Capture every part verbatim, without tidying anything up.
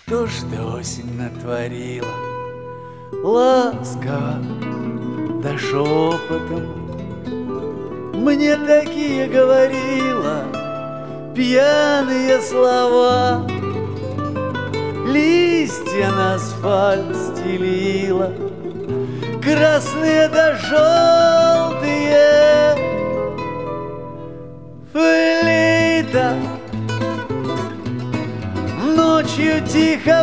Что ж ты, осень, натворила? Ласково, да шепотом мне такие говорила пьяные слова. Листья на асфальт стелила, красные да желтые. Флейта ночью тихо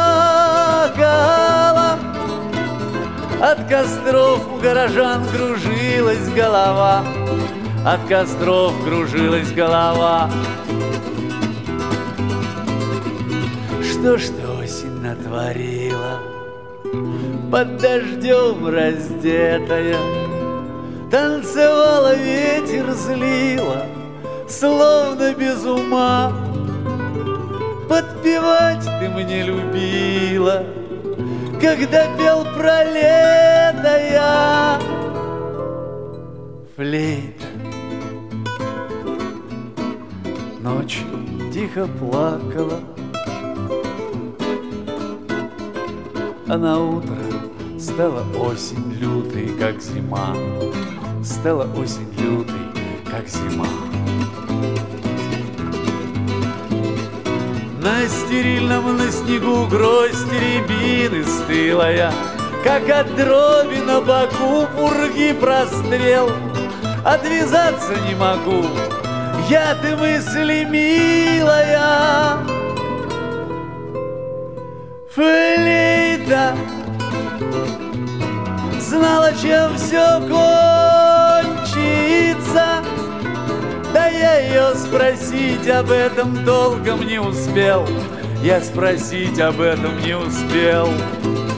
плакала, от костров у горожан кружилась голова, от костров кружилась голова. Что ж ты, осень, натворила? Под дождем раздетая танцевала, ветер злила, словно без ума. Подпевать ты мне любила, когда пел про лето я. Флейта ночью тихо плакала, а на утро стала осень лютой, как зима. Стала осень лютой, как зима. На стерильном на снегу гроздь рябины стылая, как от дроби на боку пурги прострел. Отвязаться не могу, я ты мысли милая. Флейта знала, чем все кончится, да я ее спросить об этом толком не успел. Я спросить об этом не успел.